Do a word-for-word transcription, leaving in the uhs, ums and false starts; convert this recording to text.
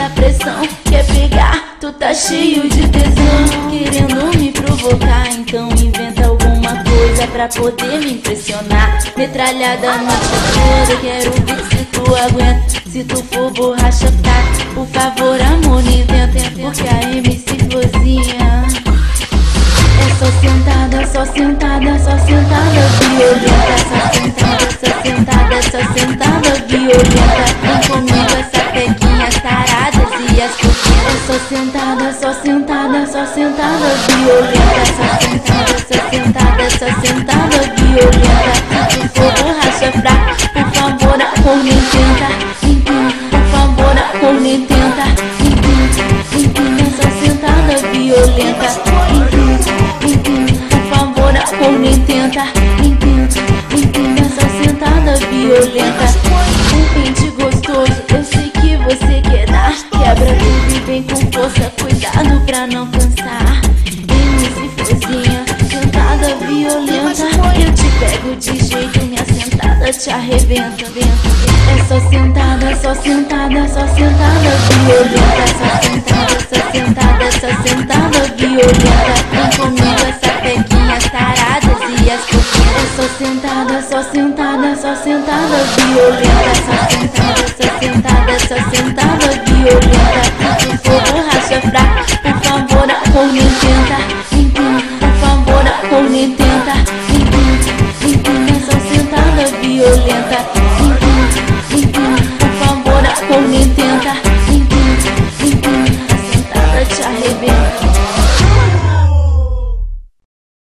na pressão. Quer pegar, tu tá cheio de tesão, querendo me provocar, então inventa alguma coisa pra poder me impressionar. Metralhada no toda, quero ver se tu aguenta. Se tu for borracha prata, por favor amor, não inventa, porque a M C Florzinha é só sentada, só sentada, só sentada violenta. Só sentada, só sentada, só sentada violenta. Vem comigo essa peguinhas taradas e as coquinhas. É só sentada, só sentada, só sentada violenta. Só sentada, só sentada, só sentada violenta. Se tu for borracha fraca, por favor amor, nem tenta. Por favor amor, nem tenta. É só sentada violenta. Por favor amor, nem tenta. É só sentada violenta. Um pente gostoso, eu sei que você quer dar. Quebra tudo e vem com força, cuidado pra não cansar. M C Florzinha, sentada violenta. Eu te pego de jeito, minha sentada te arrebenta. É só sentada, só sentada, só sentada violenta. Só sentada, só sentada, só sentada violenta. Vem comigo essa peguinhas taradas e as coquinhas. É só sentada, só sentada, só sentada violenta. Só sentada, só sentada, só sentada violenta. Se tu for borracha fraca, por favor amor, nem tenta. Por favor amor, nem tenta.